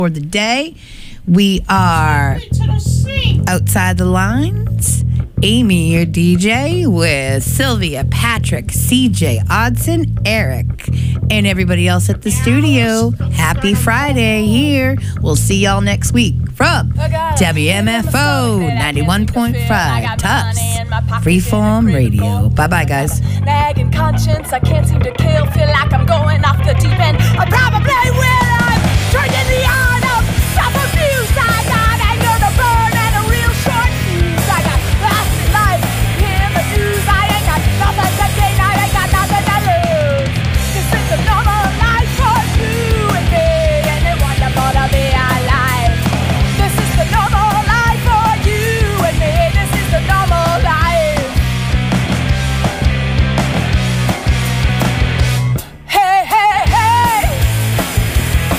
for the day. We are outside the lines. Amy, your DJ, with Sylvia, Patrick, CJ, Odson, Eric, and everybody else at the studio. Happy Friday here. We'll see y'all next week from WMFO 91.5 Tufts Freeform Radio. Bye-bye, guys. Nagging conscience, I can't seem to kill. Feel like I'm going off the deep end. I probably will. I'm drinking the art of self-abuse. I got anger to burn and a real short fuse. I got lasting life in the news. I ain't got nothing to gain. I ain't got nothing to lose. This is the normal life for you and me, and it's wonderful to be alive. This is the normal life for you and me. This is the normal life. Hey, hey, hey.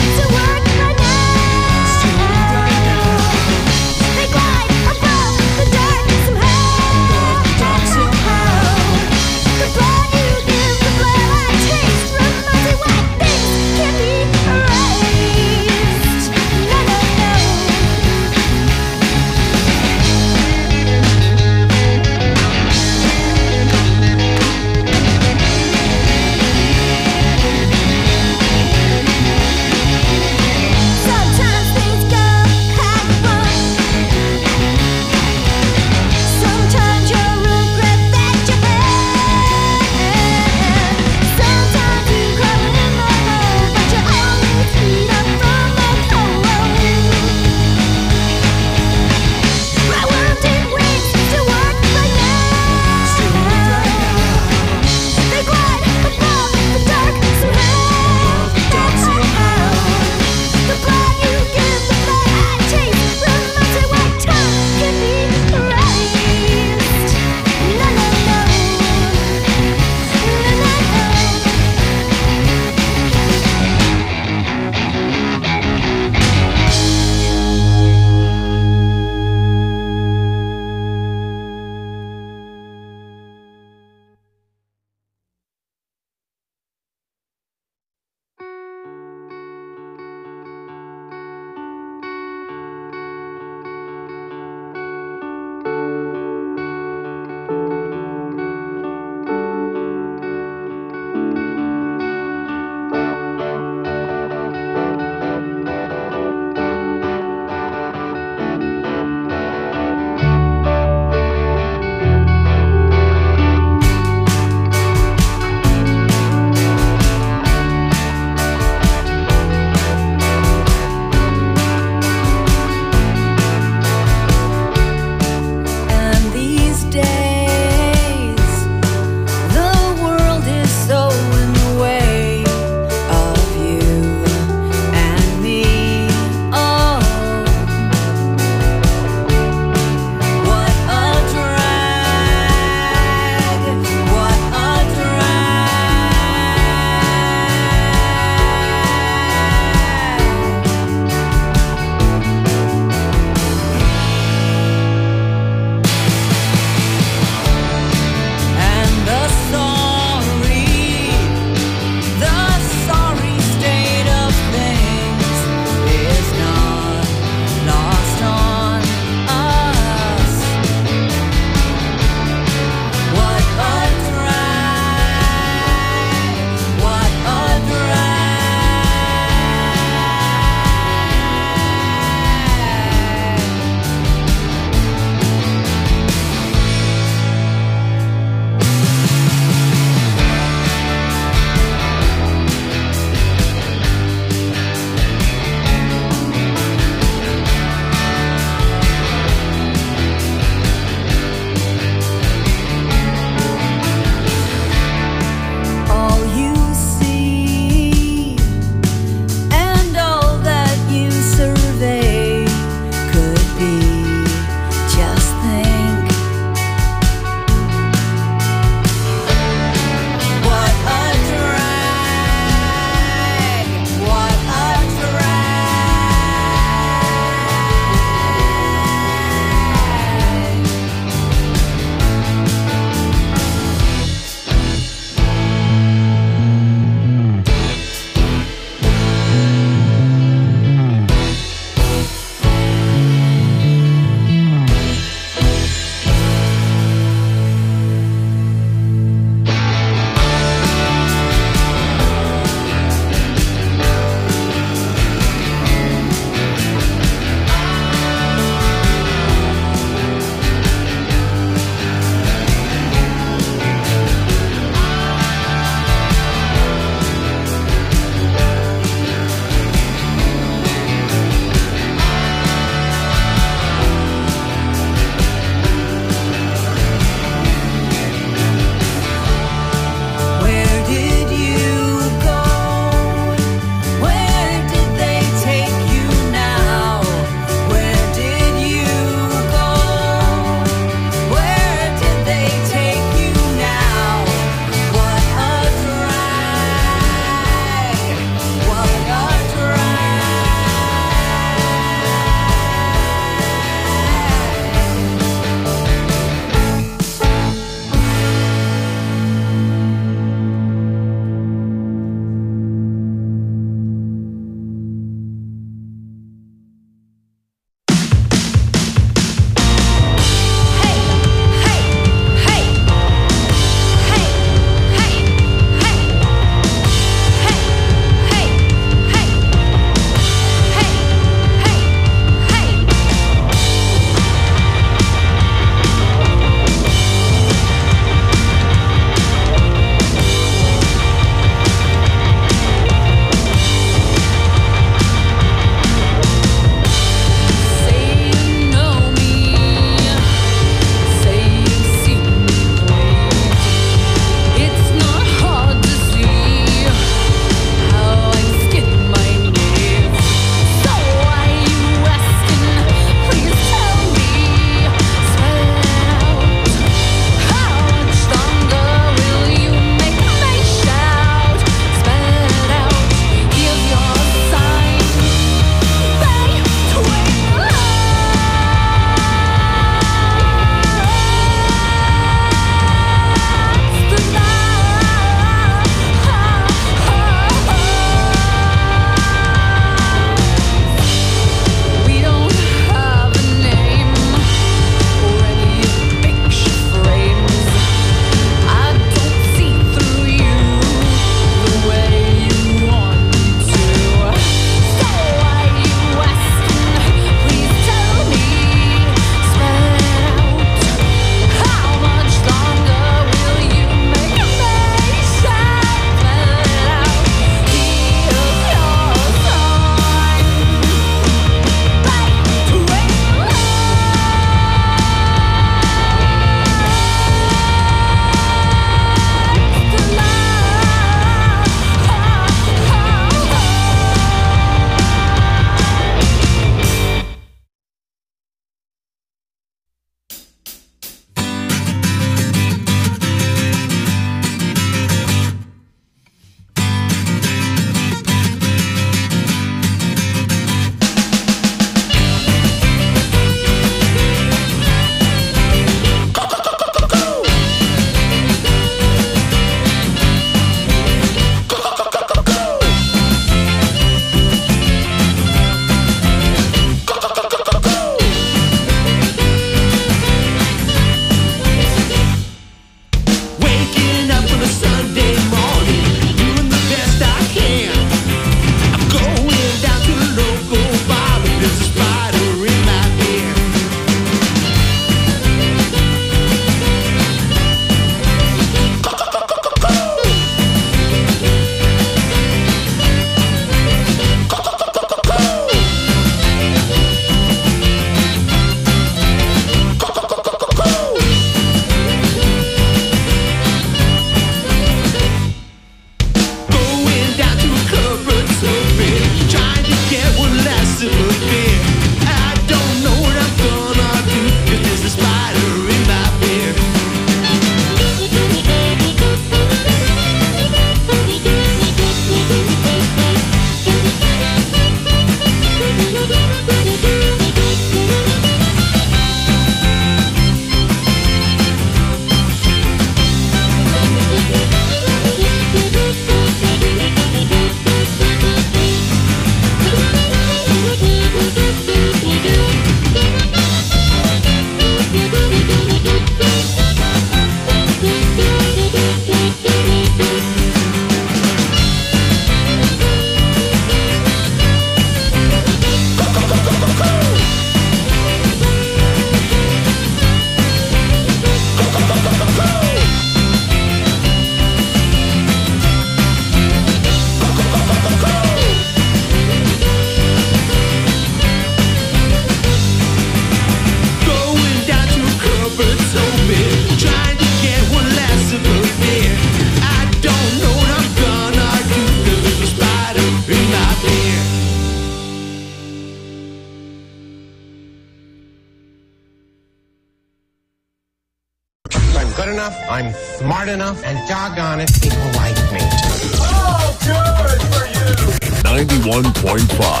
enough, I'm smart enough, and doggone it, people like me. Oh, good for you! 91.5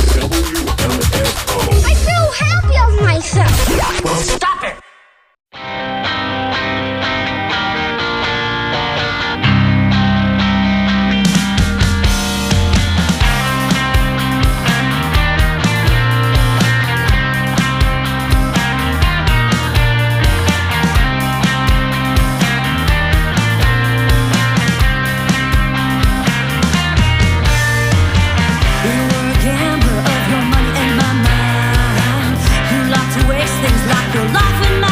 WMFO. I feel happy of myself. Well, stop it! Things like your life in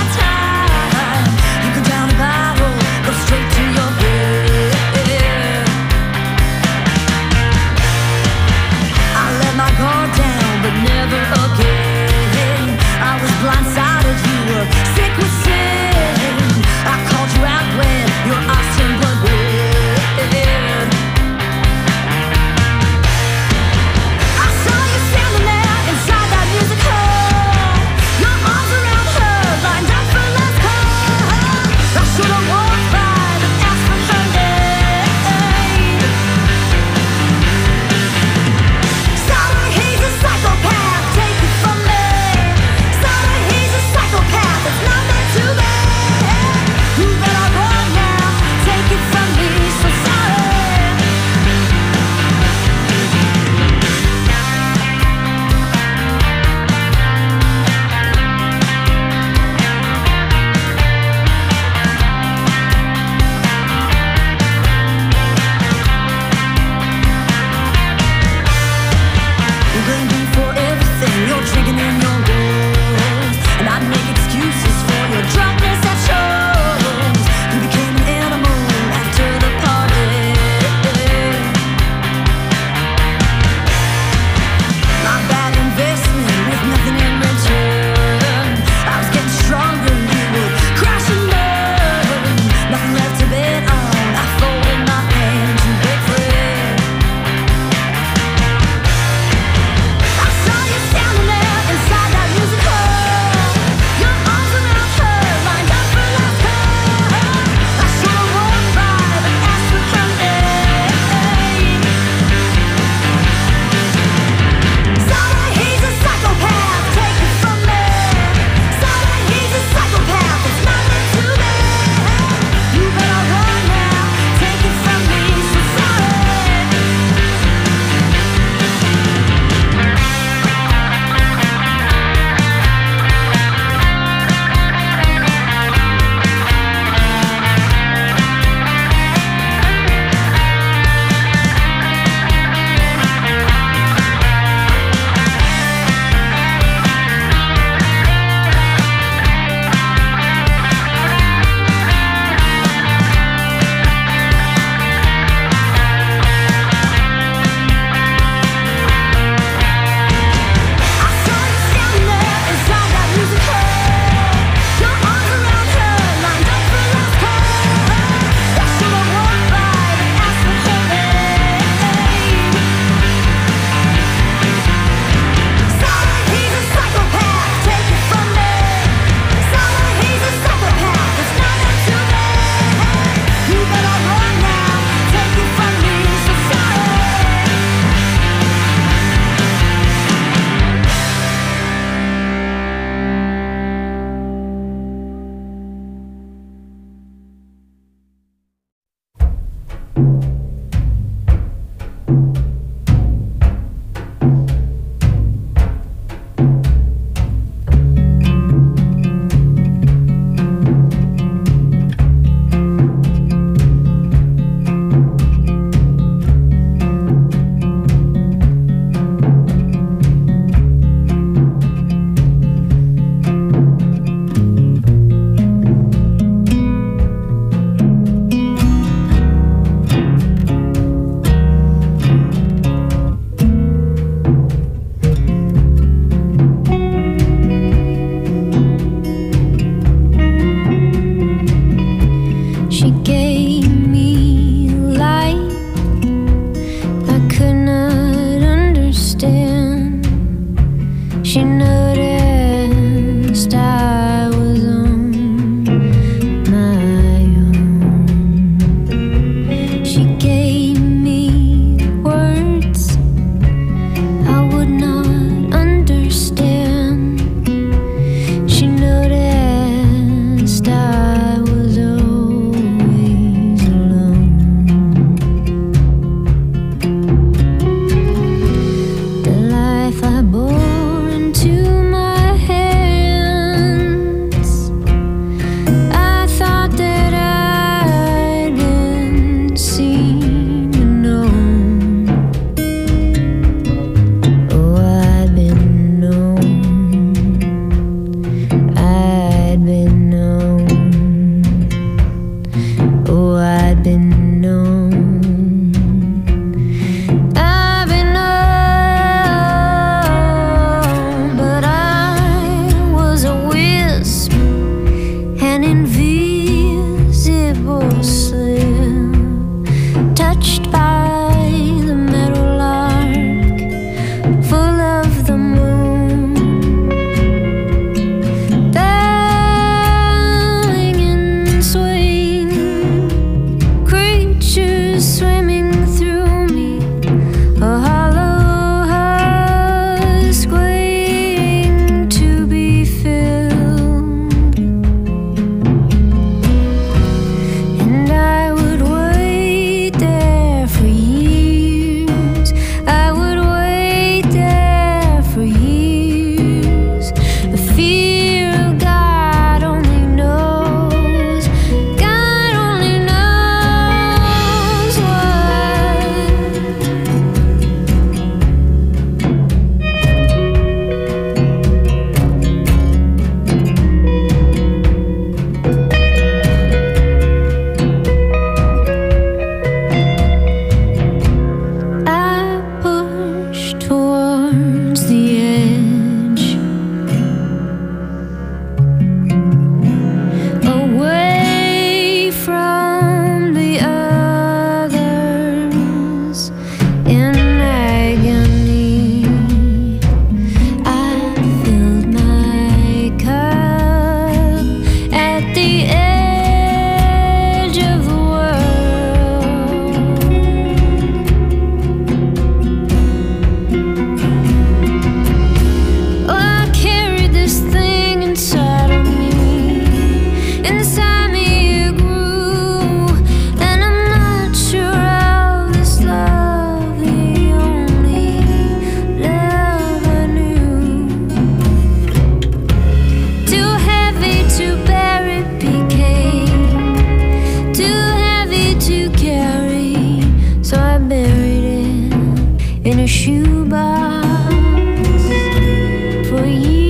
shoebox for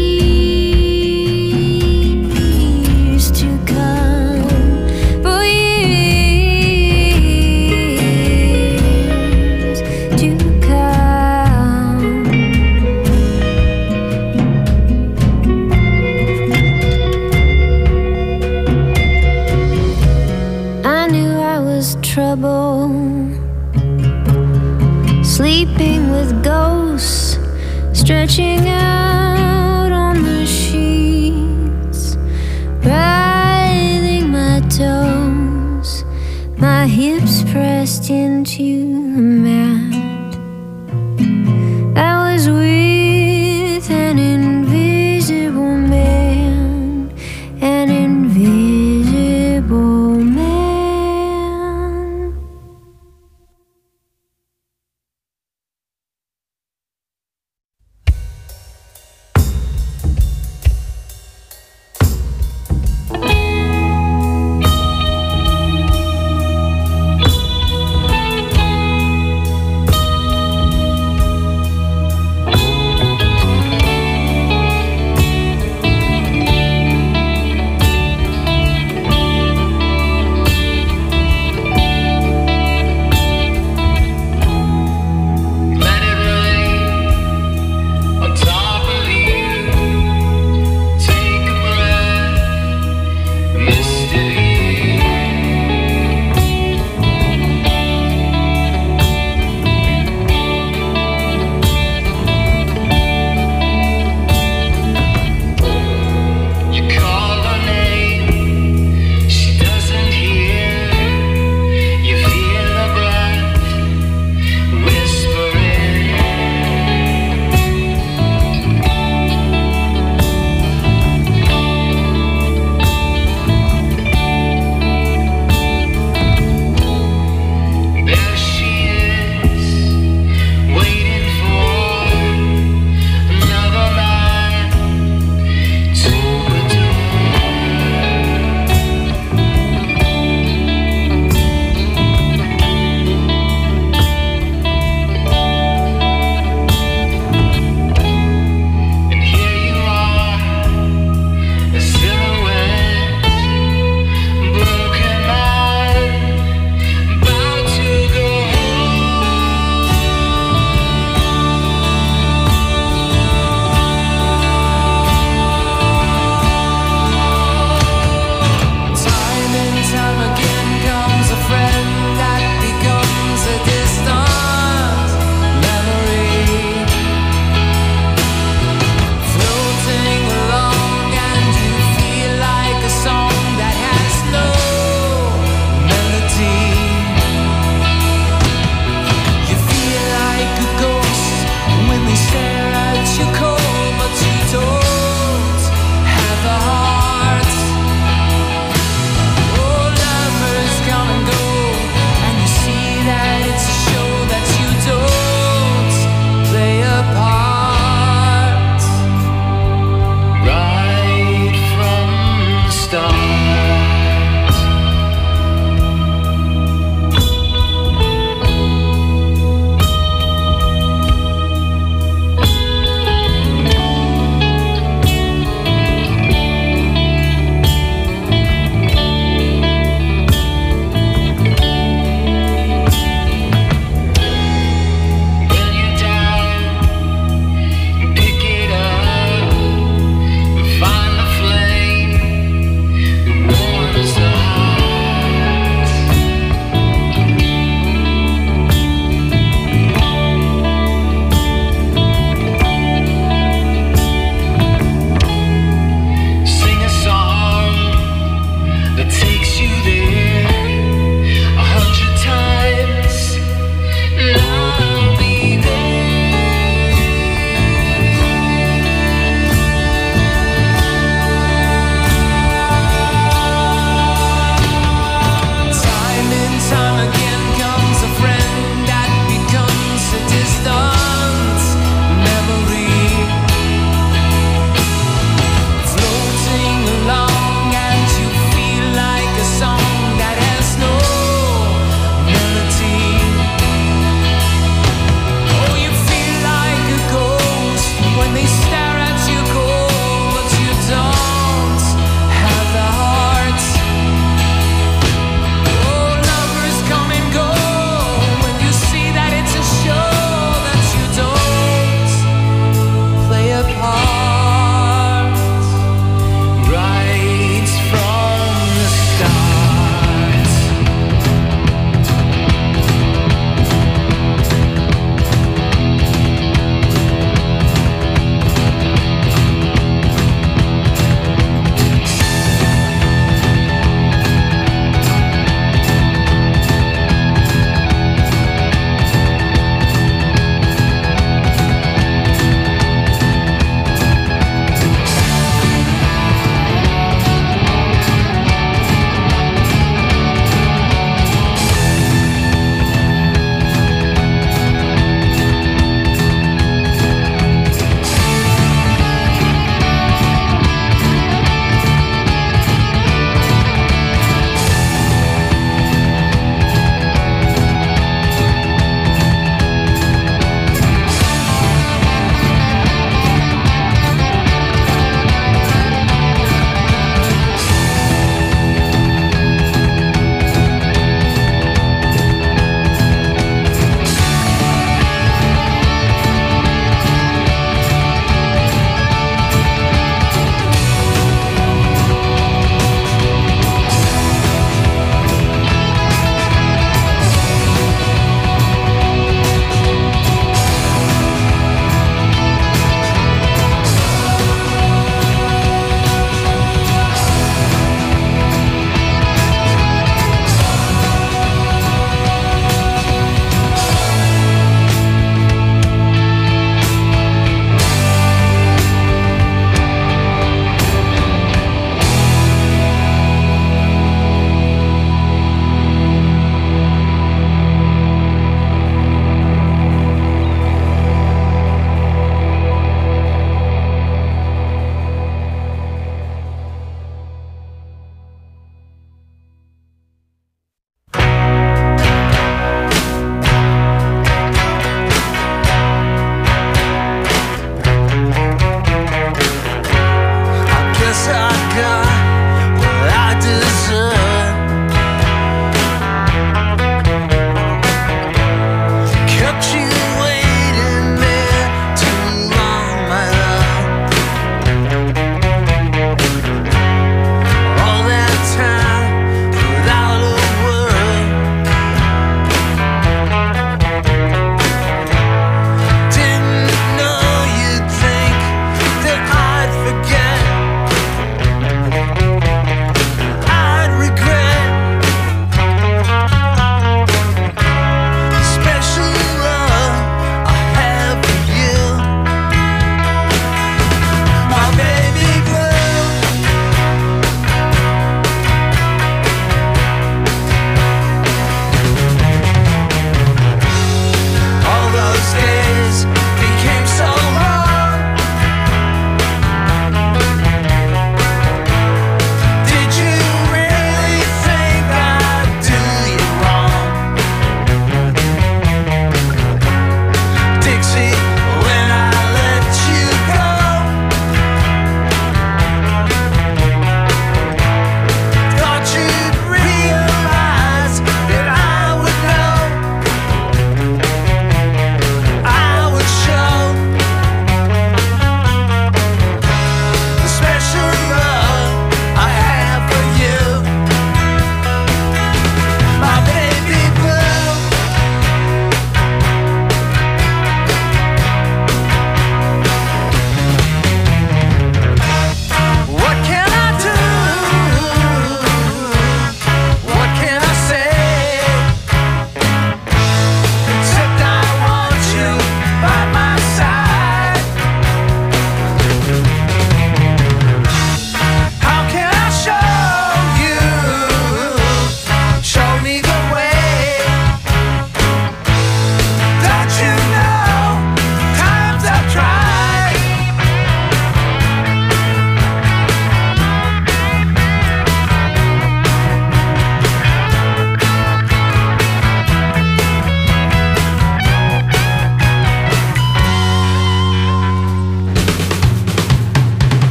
years to come, for years to come. I knew I was trouble, sleeping with ghosts, stretching out on the sheets, writhing my toes, my hips pressed into the mat. I was with an invisible man, an invisible man.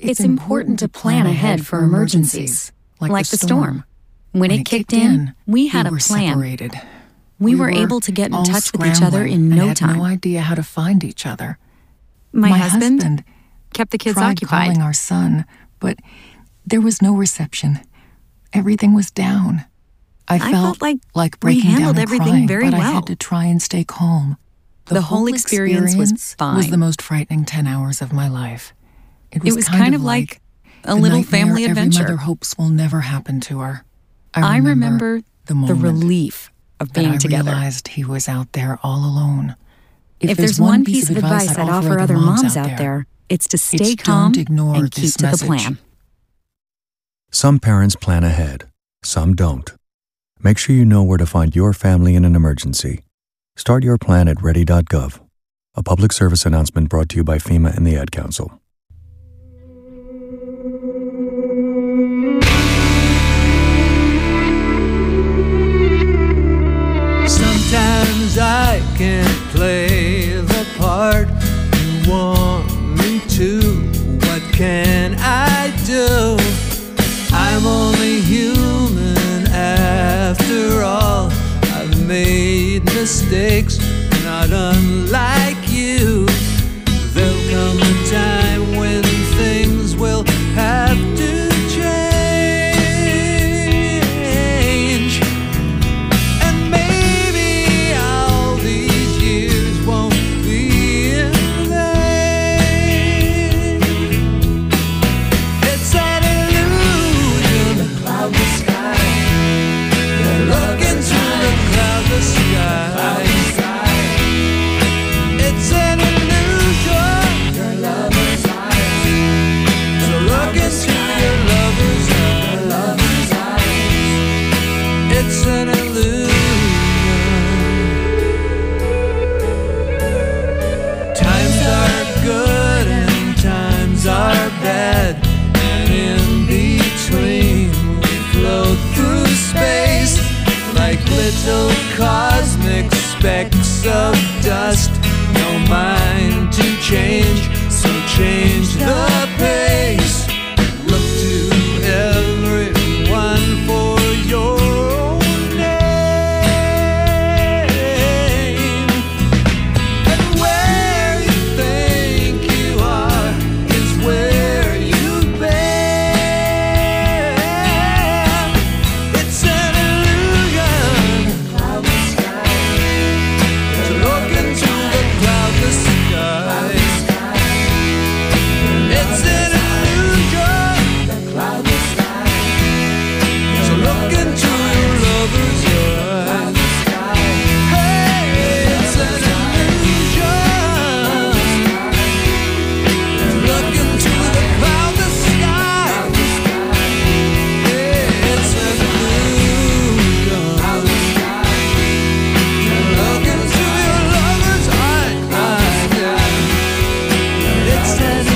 It's important to plan ahead for emergencies, like the storm. When it kicked in, we had a plan. Separated. We were able to get in touch with each other in no time. I had no idea how to find each other. My husband kept the kids tried occupied. Calling our son, but there was no reception. Everything was down. I felt like breaking we handled down and everything crying, very but well. I had to try and stay calm. The whole experience was fine. Was the most frightening 10 hours of my life. It was kind of like a little family adventure. Every mother hopes will never happen to her. I remember the moment relief of being together. I realized he was out there all alone. If there's one piece of advice I'd offer other moms out there, it's to stay calm and keep to the plan. Some parents plan ahead, some don't. Make sure you know where to find your family in an emergency. Start your plan at ready.gov. A public service announcement brought to you by FEMA and the Ad Council. Sometimes I can't play the part you want me to. What can I do? I'm only human after all. I've made mistakes, not unlike you. There'll come a time when things will have to change. And maybe all these years won't be in vain. It's an illusion, the cloudless sky. Look into the cloudless sky. It's an illusion, your lover's eyes. So look into your lover's eyes. It's an illusion. Times are good and times are bad, and in between we float through space like little cosmic specks of dust. No mind to change, so change the pace. Look to everyone for your own name. And where you think you are is where you've been. It's an illusion, cloudless sky. To look into the cloudless sky. It's an illusion, the cloudless sky. So look into your lover's eyes. Hey, it's an illusion. Look into the cloudless sky. Yeah, it's an illusion. Look into your lover's eyes. It's an illusion.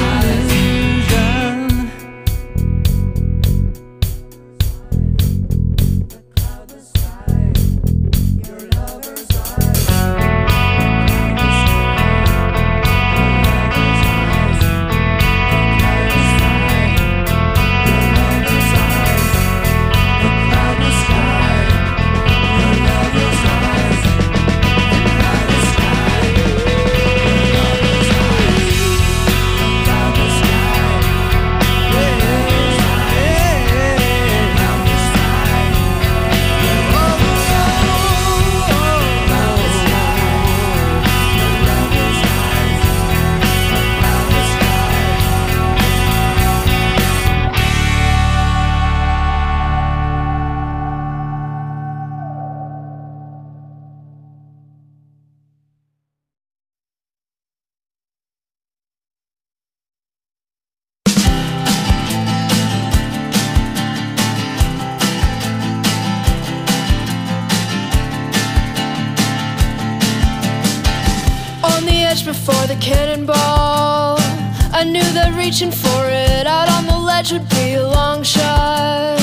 On the edge before the cannonball, I knew that reaching for it out on the ledge would be a long shot.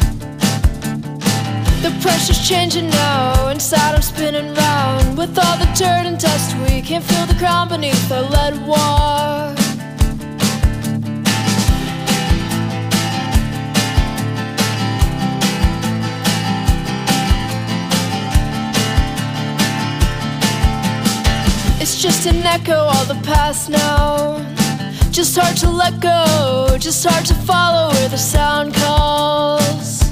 The pressure's changing now, inside I'm spinning round. With all the dirt and dust, we can't feel the ground beneath our lead walk. just an echo of the past now. Just hard to let go, just hard to follow where the sound calls.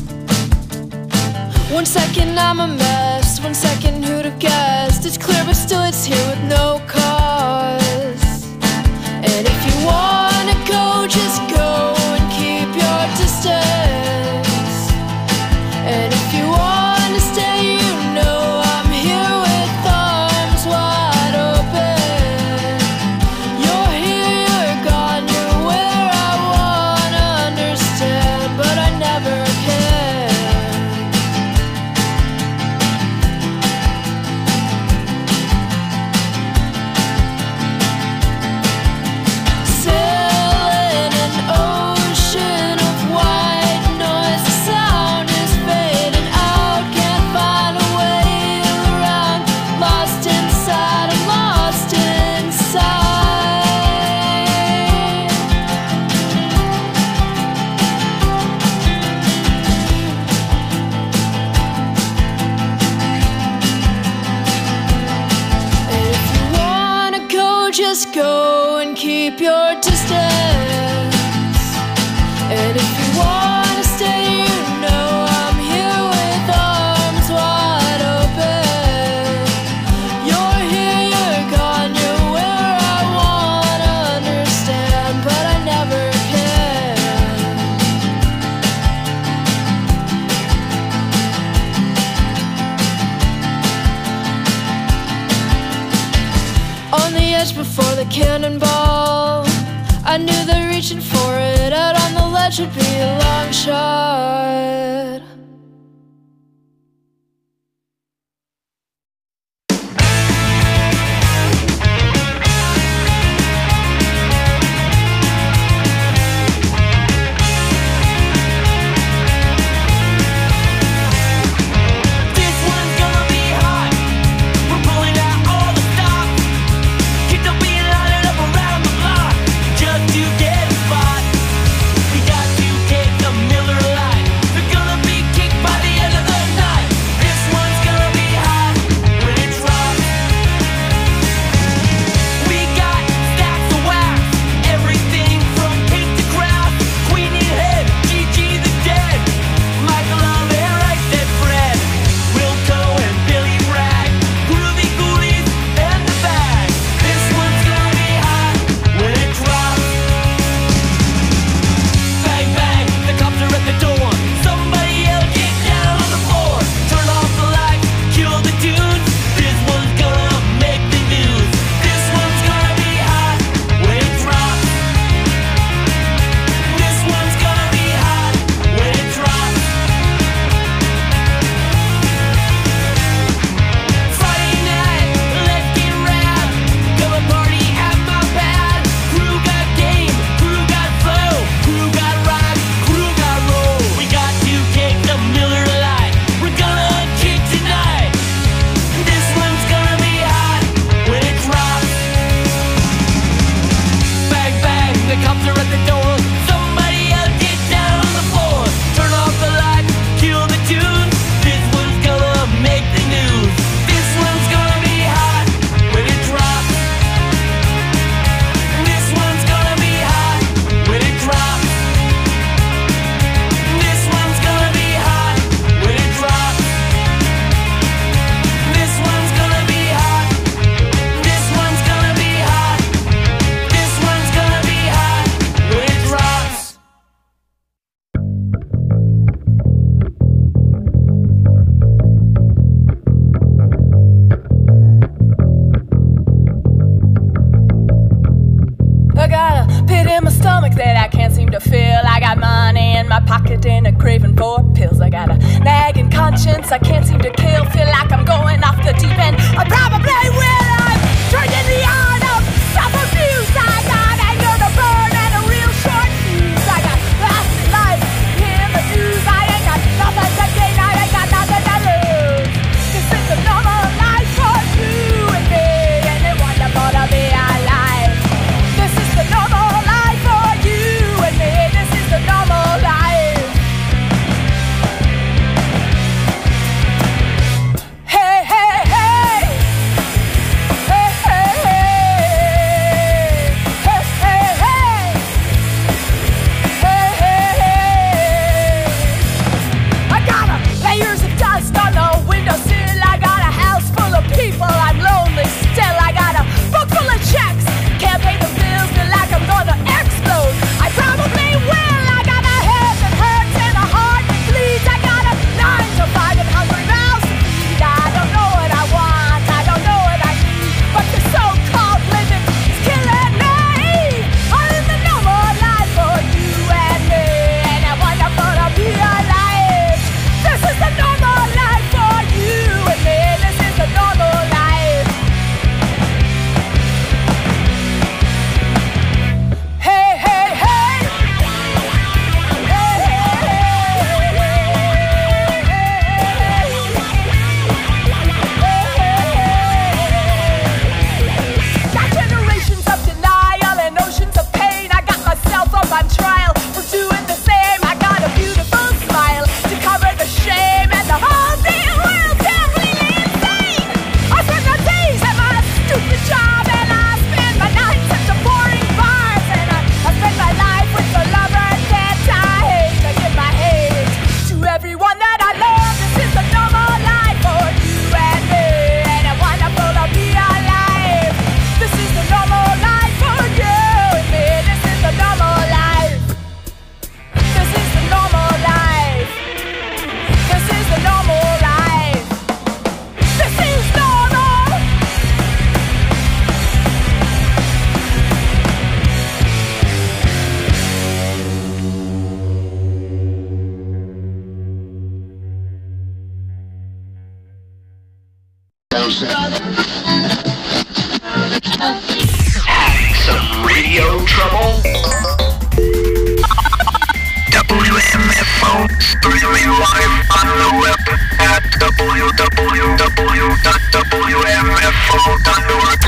1 second I'm a mess, 1 second who'd have guessed? It's clear but still it's here with no cause. And if you wanna go, just go and keep your distance. And if you wanna stay, you know I'm here with arms wide open. You're here, you're gone, you're where I wanna understand, but I never can. Sailing an ocean of white noise, the sound is fading out, can't find a way around. Lost inside, I'm lost inside. And if you wanna go, just go and keep your distance. And if you wanna stay, you know I'm here with arms wide open. You're here, you're gone, you're where I wanna understand, but I never can. On the edge before the cannonball, I knew that reaching for it out on the ledge would be a long shot. This one's gonna be hot. We're pulling out all the stops. Kids will be lining up around the block just to get a spot. We got to take the Miller Lite. They're gonna be kicked by the end of the night. This one's gonna be hot when it drops. We got stacks of wax, everything from pink to craft. Queenie Head, Gigi the Dead, Michael Oliver, I said Fred, Wilco and Billy Bragg, Groovy Ghoulies and the Bag. This one's gonna be hot when it drops. Bang bang, the cops are at the door. Somebody yell, get down on the floor. Turn off the lights, kill the tunes. This one's gonna make the news. This one's gonna be hot when it drops. This one's gonna be hot when it drops. Friday night, let's get rad. Come and party at my pad. Crew got game, crew got flow, crew got rock, crew got roll. We got to take the Miller Lite. We're gonna kick tonight. This one's gonna be hot when it drops. Bang bang, the cops are at the door. Somebody else get down on the floor. Turn off the lights, kill the tunes. This one's gonna make the news. This one's gonna be hot when it drops. This one's gonna be hot when it drops. This one's gonna be hot when it drops. This one's gonna be hot. This one's gonna be hot. This one's gonna be hot when it drops. I got a pit in my stomach that I can't seem to feel. I got money in my pocket and a craving for pills. I got a nagging conscience I can't seem to kill. Feel like I'm going off the deep end. I probably will. I'm drinking the art of self-abuse. I got anger to burn and a real short fuse. I got last life in the news. I ain't got nothing to gain. I ain't got nothing to lose. This is the normal life for you and me, and it's wonderful to be alive. This is the normal life for you and me. This is the normal life. Having some radio trouble? WMFO, streaming live on the web at www.wmfo.org.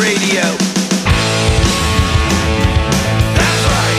radio. That's right.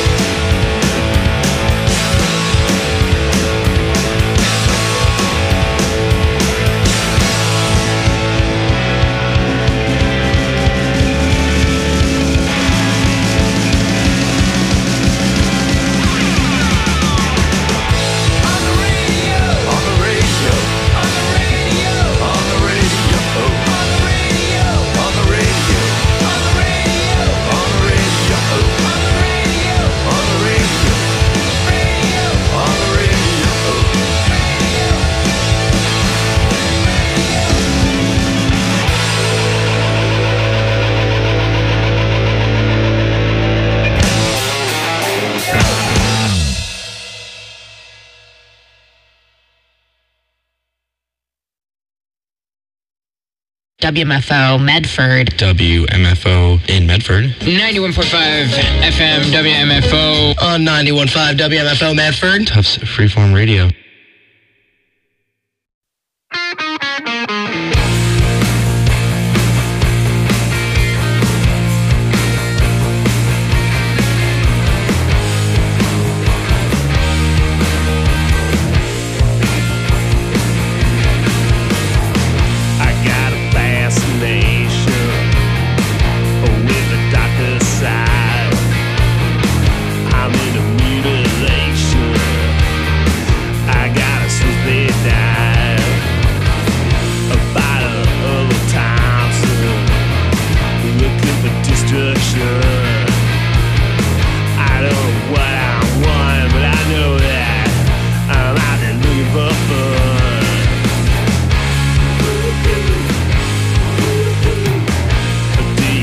WMFO Medford. WMFO in Medford. 91.5 FM WMFO. On 91.5 WMFO Medford. Tufts Freeform Radio.